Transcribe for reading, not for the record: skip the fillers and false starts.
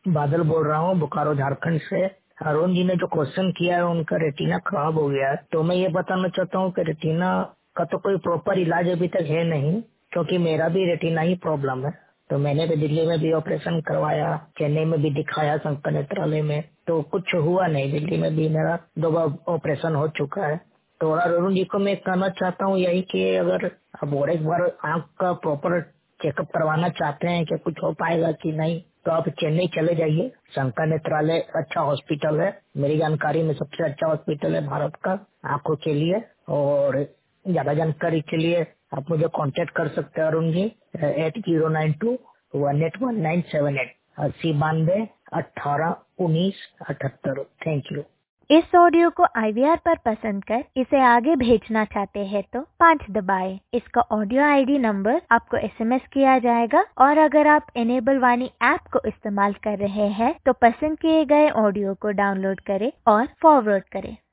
बादल बोल रहा हूँ बोकारो झारखंड से। अरुण जी ने जो क्वेश्चन किया है उनका रेटिना खराब हो गया है, तो मैं ये बताना चाहता हूँ कि रेटिना का तो कोई प्रॉपर इलाज अभी तक है नहीं, क्योंकि मेरा भी रेटिना ही प्रॉब्लम है। तो मैंने भी दिल्ली में भी ऑपरेशन करवाया, चेन्नई में भी दिखाया शंकर नेत्रालय में, तो कुछ हुआ नहीं। दिल्ली में भी मेरा 2 बार ऑपरेशन हो चुका है। तो और अरुण जी को मैं कहना चाहता हूँ यही कि अगर अब और एक बार आंख का प्रॉपर चेकअप करवाना चाहते हैं कि कुछ हो पाएगा कि नहीं, तो आप चेन्नई चले जाइए। शंकर नेत्रालय अच्छा हॉस्पिटल है, मेरी जानकारी में सबसे अच्छा हॉस्पिटल है भारत का आंखों के लिए। और ज्यादा जानकारी के लिए आप मुझे कांटेक्ट कर सकते हैं अरुण जी 8092-181978 8092-181978। Thank you. इस ऑडियो को IVR पर पसंद कर इसे आगे भेजना चाहते हैं तो 5 दबाएं। इसका ऑडियो ID नंबर आपको SMS किया जाएगा, और अगर आप इनेबल वाणी ऐप को इस्तेमाल कर रहे हैं तो पसंद किए गए ऑडियो को डाउनलोड करें और फॉरवर्ड करें।